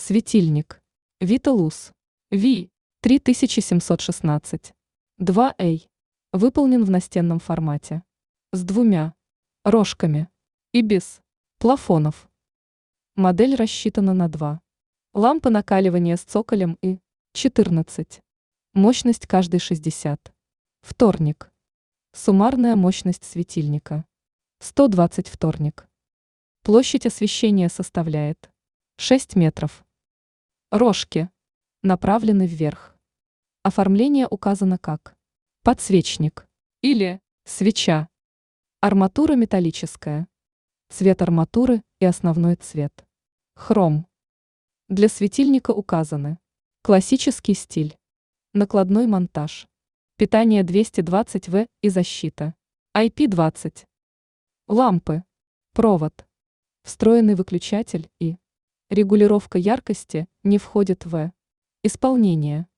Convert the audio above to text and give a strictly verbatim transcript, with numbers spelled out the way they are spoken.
Светильник. Виталус. Ви три тысячи семьсот шестнадцать. два эй. Выполнен в настенном формате. С двумя рожками и без плафонов. Модель рассчитана на два. Лампы накаливания с цоколем и четырнадцать. Мощность каждой шестьдесят. Вторник. Суммарная мощность светильника. сто двадцать вторник. Площадь освещения составляет шесть метров. Рожки направлены вверх. Оформление указано как подсвечник или свеча. Арматура металлическая. Цвет арматуры и основной цвет хром. Для светильника указаны классический стиль, накладной монтаж, питание двести двадцать ватт и защита ай пи двадцать. Лампы, провод, встроенный выключатель и регулировка яркости не входит в исполнение.